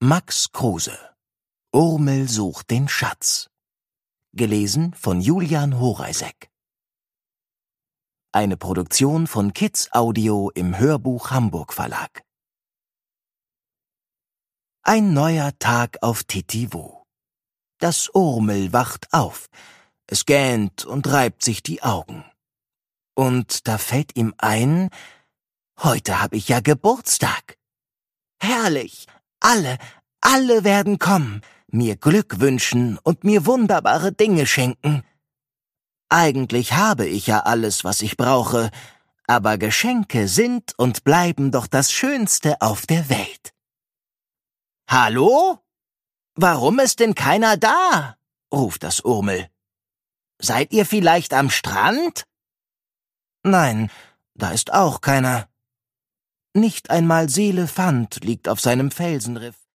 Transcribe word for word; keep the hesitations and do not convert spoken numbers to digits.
Max Kruse. Urmel sucht den Schatz. Gelesen von Julian Horeisek. Eine Produktion von Kids Audio im Hörbuch Hamburg Verlag. Ein neuer Tag auf Titiwu. Das Urmel wacht auf. Es gähnt und reibt sich die Augen. Und da fällt ihm ein, heute hab ich ja Geburtstag. Herrlich, alle, alle werden kommen, mir Glück wünschen und mir wunderbare Dinge schenken. Eigentlich habe ich ja alles, was ich brauche, aber Geschenke sind und bleiben doch das Schönste auf der Welt. »Hallo? Warum ist denn keiner da?« ruft das Urmel. »Seid ihr vielleicht am Strand?« »Nein, da ist auch keiner. Nicht einmal Seelefant liegt auf seinem Felsenriff.«